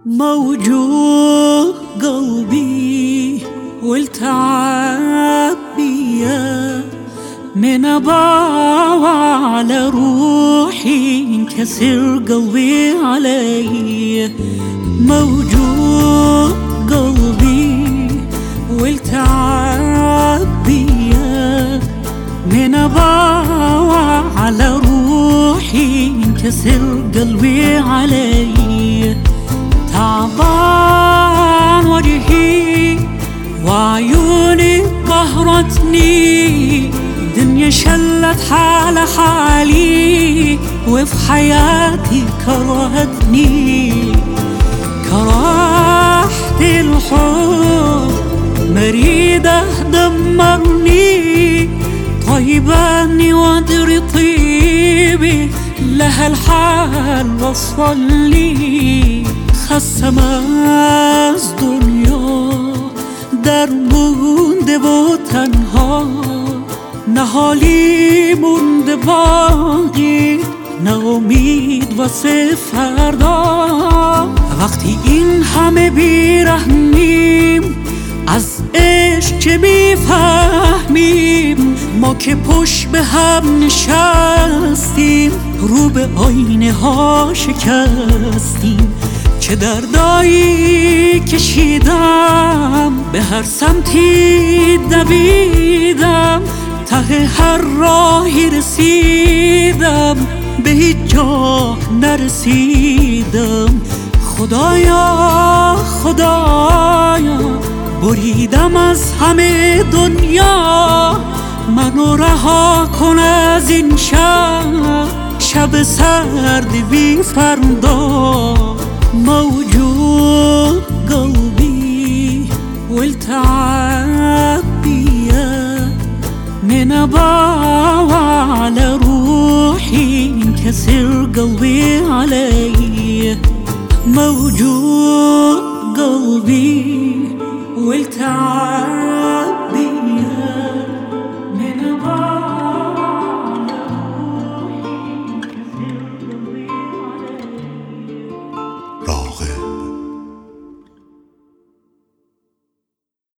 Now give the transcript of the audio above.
موجوع قلبي والتعب بيا من أباوع على روحي انكسر قلبي علي. موجوع قلبي والتعب بيا من أباوع على روحي انكسر قلبي علي. تعبان وجهي وعيوني قهرتني، دنيا شلت حال حالي وفي حياتي كرهتني. كرهت الحب مريدة دمرني، طيباني وادري طيبي لها الحال وصل لي. خسماز دنیا در مونده و تنها، نه حالی مونده باقی، نه امید واسه فردا. وقتی این همه بیرحمیم از عشق چه میفهمیم؟ ما که پشت به هم نشستیم رو به آینه ها شکستیم. چه دردایی کشیدم، به هر سمتی دویدم، ته هر راهی رسیدم، به هیچ جا نرسیدم. خدایا خدایا بریدم از همه دنیا، منو رها کن از این شب سرد بی فردا. موجوع قلبي والتعب بيا من أباوع على روحي انكسر قلبي علي. موجوع قلبي والتعب